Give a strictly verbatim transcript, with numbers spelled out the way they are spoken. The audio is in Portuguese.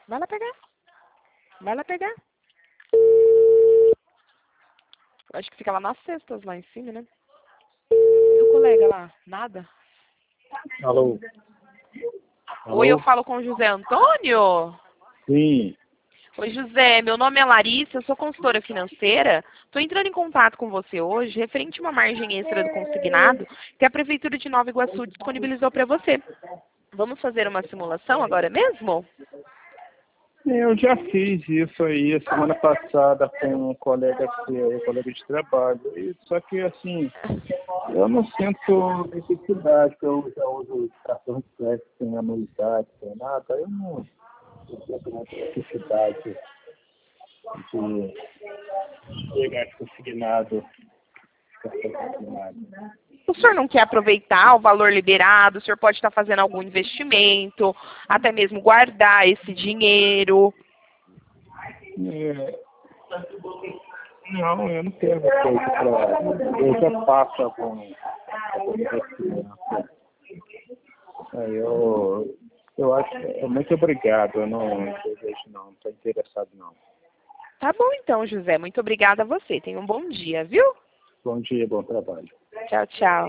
Vai lá pegar. Vai lá pegar. Acho que fica lá nas cestas, lá em cima, né? E o colega lá? Nada? Alô? Alô? Oi, eu falo com o José Antônio? Sim. Oi, José. Meu nome é Larissa, eu sou consultora financeira. Estou entrando em contato com você hoje, referente a uma margem extra do consignado que a Prefeitura de Nova Iguaçu disponibilizou para você. Vamos fazer uma simulação agora mesmo? Eu já fiz isso aí a semana passada com um colega seu, um colega de trabalho. E, só que, assim, eu não sinto necessidade, porque eu já uso cartão de crédito sem anuidade, sem nada. Eu não eu sinto muita necessidade de pegar consignado, cartão consignado. O senhor não quer aproveitar o valor liberado? O senhor pode estar fazendo algum investimento, até mesmo guardar esse dinheiro. É, não, eu não quero coisa para. Eu já passo algum, algum investimento. Aí eu, eu acho. é Muito obrigado. Eu não desejo, não. Não estou interessado, não. Tá bom então, José. Muito obrigada a você. Tenha um bom dia, viu? Bom dia, bom trabalho. Tchau, tchau.